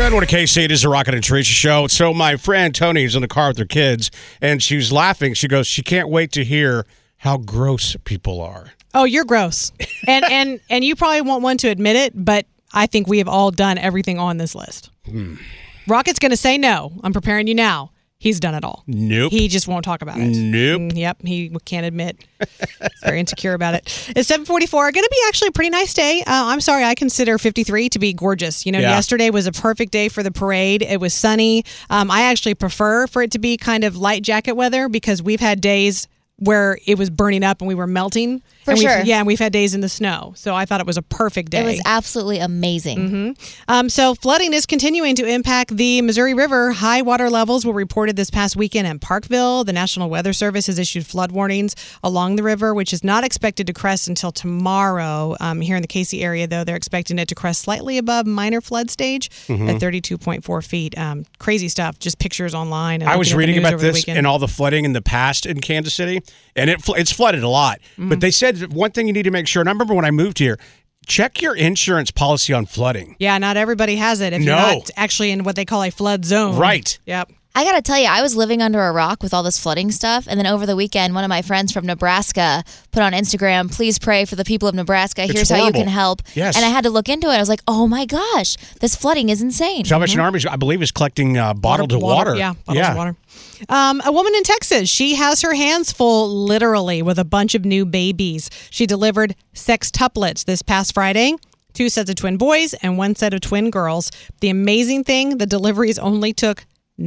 Good morning, KC. It is the Rocket and Teresa show. So my friend Tony is in the car with her kids, and she was laughing. She goes, she can't wait to hear how gross people are. Oh, you're gross. And you probably won't want to admit it, but I think we have all done everything on this list. Rocket's going to say no. I'm preparing you now. He's done it all. Nope. He just won't talk about it. Nope. Yep. He can't admit. He's very insecure about it. It's 7:44. Going to be actually a pretty nice day. I'm sorry. I consider 53 to be gorgeous. You know, yesterday was a perfect day for the parade. It was sunny. I actually prefer for it to be kind of light jacket weather because we've had days where it was burning up and we were melting. For sure. Yeah, and we've had days in the snow. So I thought it was a perfect day. It was absolutely amazing. So flooding is continuing to impact the Missouri River. High water levels were reported this past weekend in Parkville. The National Weather Service has issued flood warnings along the river, which is not expected to crest until tomorrow. Here in the KC area, though, they're expecting it to crest slightly above minor flood stage at 32.4 feet. Crazy stuff. Just pictures online. I was reading about this and all the flooding in the past in Kansas City, and it's flooded a lot. But they said one thing you need to make sure, and I remember when I moved here, check your insurance policy on flooding. Yeah, not everybody has it if you're not actually in what they call a flood zone. Right. Yep. I got to tell you, I was living under a rock with all this flooding stuff. And then over the weekend, one of my friends from Nebraska put on Instagram, please pray for the people of Nebraska. Here's how you can help. Yes. And I had to look into it. I was like, oh my gosh, this flooding is insane. Salvation Army, I believe, is collecting bottled water. Yeah, bottles of water. A woman in Texas, she has her hands full literally with a bunch of new babies. She delivered sextuplets this past Friday. 2 sets of twin boys and 1 set of twin girls. The amazing thing, the deliveries only took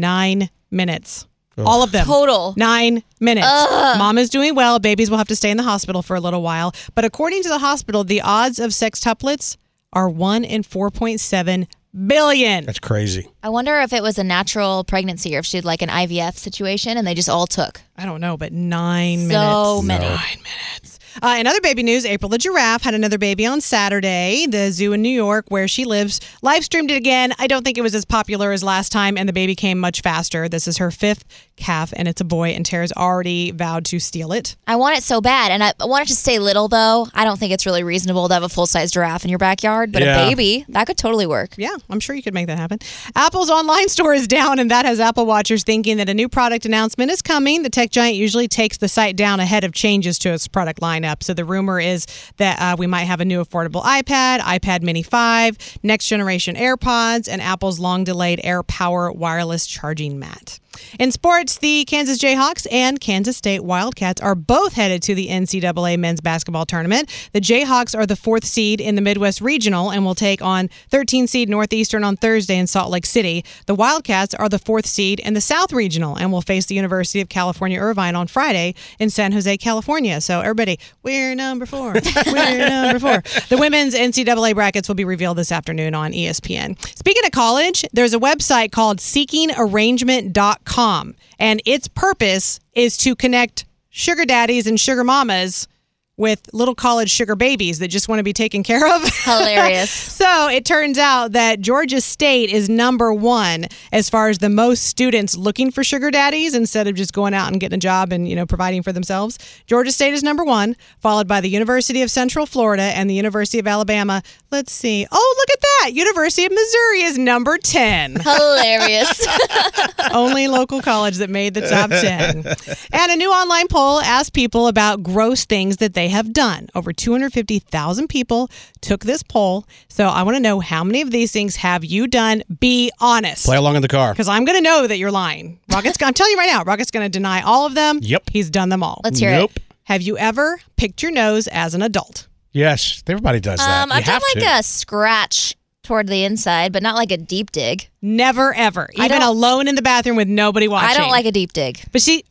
9 minutes. All of them. Total. 9 minutes. Mom is doing well. Babies will have to stay in the hospital for a little while. But according to the hospital, the odds of sextuplets are 1 in 4.7 billion. That's crazy. I wonder if it was a natural pregnancy or if she had like an IVF situation and they just all took. I don't know, but 9 minutes. So many. 9 minutes. In other baby news, April the giraffe had another baby on Saturday. The zoo in New York, where she lives, live streamed it again. I don't think it was as popular as last time, and the baby came much faster. This is her 5th calf, and it's a boy, and Tara's already vowed to steal it. I want it so bad, and I want it to stay little, though. I don't think it's really reasonable to have a full-size giraffe in your backyard, but a baby, that could totally work. Yeah, I'm sure you could make that happen. Apple's online store is down, and that has Apple watchers thinking that a new product announcement is coming. The tech giant usually takes the site down ahead of changes to its product lineup. So the rumor is that we might have a new affordable iPad Mini 5, next generation AirPods, and Apple's long-delayed AirPower wireless charging mat. In sports, the Kansas Jayhawks and Kansas State Wildcats are both headed to the NCAA men's basketball tournament. The Jayhawks are the 4th seed in the Midwest Regional and will take on 13 seed Northeastern on Thursday in Salt Lake City. The Wildcats are the 4th seed in the South Regional and will face the University of California, Irvine on Friday in San Jose, California. So everybody, we're number 4. We're number 4. The women's NCAA brackets will be revealed this afternoon on ESPN. Speaking of college, there's a website called seekingarrangement.com. And its purpose is to connect sugar daddies and sugar mamas with little college sugar babies that just want to be taken care of. Hilarious. So it turns out that Georgia State is number 1 as far as the most students looking for sugar daddies instead of just going out and getting a job and, providing for themselves. Georgia State is number 1, followed by the University of Central Florida and the University of Alabama. Let's see. Oh, look at that. University of Missouri is number 10. Hilarious. Only local college that made the top 10. And a new online poll asked people about gross things that they have done. Over 250,000 people took this poll. So I want to know, how many of these things have you done? Be honest. Play along in the car. Because I'm going to know that you're lying. I'm telling you right now, Rocket's going to deny all of them. Yep. He's done them all. Let's hear it. Have you ever picked your nose as an adult? Yes, everybody does that. I've done a scratch toward the inside, but not like a deep dig. Never, ever. Even alone in the bathroom with nobody watching. I don't like a deep dig. But she's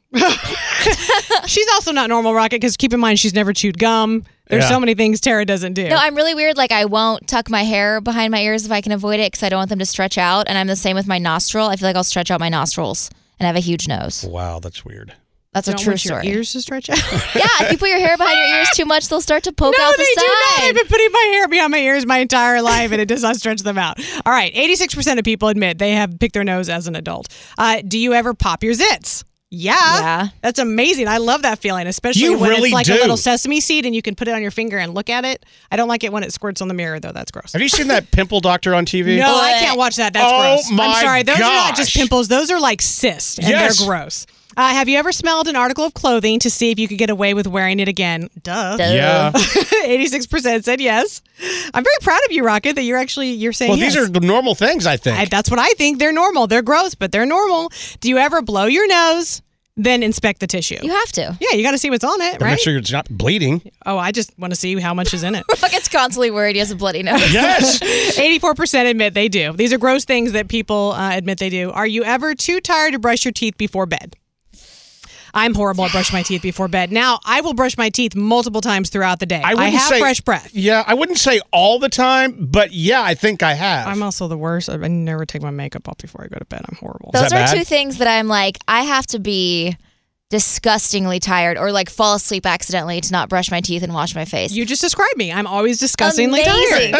also not normal, Rocket, because keep in mind, she's never chewed gum. There's so many things Tara doesn't do. No, I'm really weird. Like, I won't tuck my hair behind my ears if I can avoid it because I don't want them to stretch out. And I'm the same with my nostril. I feel like I'll stretch out my nostrils and I have a huge nose. Wow, that's weird. That's a true story. Your ears to stretch out? Yeah, if you put your hair behind your ears too much, they'll start to poke out the side. No, they do not. I've been putting my hair behind my ears my entire life, and it does not stretch them out. All right, 86% of people admit they have picked their nose as an adult. Do you ever pop your zits? Yeah. That's amazing. I love that feeling, especially You when really it's like do. a little sesame seed and you can put it on your finger and look at it. I don't like it when it squirts on the mirror, though. That's gross. Have you seen that pimple doctor on TV? No, I can't watch that. That's Oh, gross. my I'm sorry. Those are not just gosh. pimples. Those are like cysts, and Yes. they're gross. Have you ever smelled an article of clothing to see if you could get away with wearing it again? Duh. Yeah. 86% said yes. I'm very proud of you, Rocket, that you're saying Well, yes. these are the normal things, I think. That's what I think. They're normal. They're gross, but they're normal. Do you ever blow your nose, then inspect the tissue? You have to. Yeah, you got to see what's on it, To right? make sure it's not bleeding. Oh, I just want to see how much is in it. Rocket's constantly worried he has a bloody nose. Yes. 84% admit they do. These are gross things that people admit they do. Are you ever too tired to brush your teeth before bed? I'm horrible at brushing my teeth before bed. Now, I will brush my teeth multiple times throughout the day. I have fresh breath. Yeah, I wouldn't say all the time, but yeah, I think I have. I'm also the worst. I never take my makeup off before I go to bed. I'm horrible. Those that are bad? two things that I'm like, I have to be disgustingly tired or like fall asleep accidentally to not brush my teeth and wash my face. You just described me. I'm always disgustingly Amazing.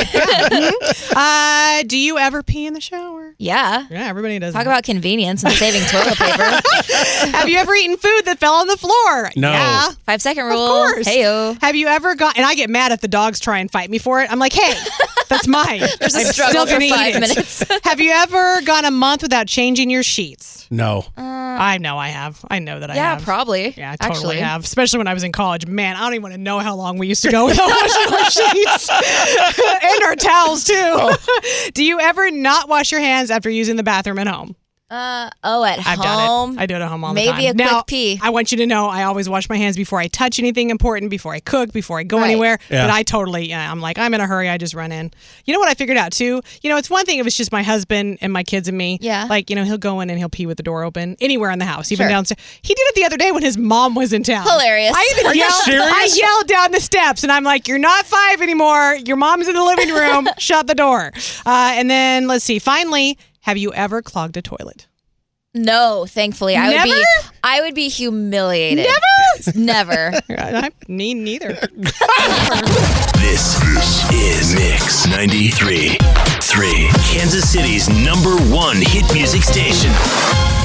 tired. Do you ever pee in the shower? Yeah. Yeah, everybody does. Talk that. about convenience and saving toilet paper. Have you ever eaten food that fell on the floor? No. Yeah. 5-second rule. Of course. Heyo. Have you ever and I get mad if the dogs try and fight me for it. I'm like, hey, that's mine. There's a I'm struggle still for gonna eat 5 it. minutes. Have you ever gone a month without changing your sheets? No. I know I have. I know that I Yeah, have. probably. Yeah, I totally Actually. have. Especially when I was in college. Man, I don't even want to know how long we used to go without washing our sheets. And our towels, too. Oh. Do you ever not wash your hands after using the bathroom at home? At I've home. done it. I do it at home all the Maybe time. a Now, quick pee. I want you to know I always wash my hands before I touch anything important, before I cook, before I go Right. anywhere. Yeah. But I totally, I'm like, I'm in a hurry. I just run in. You know what I figured out too? It's one thing if it's just my husband and my kids and me. Yeah. Like, he'll go in and he'll pee with the door open anywhere in the house, even Sure. downstairs. He did it the other day when his mom was in town. Hilarious. I even Are you yelled, serious? I yelled down the steps and I'm like, you're not 5 anymore. Your mom's in the living room. Shut the door. And then let's see. Finally, have you ever clogged a toilet? No, thankfully. Never? I would be humiliated. Never. Me neither. This is Mix 93.3, Kansas City's #1 hit music station.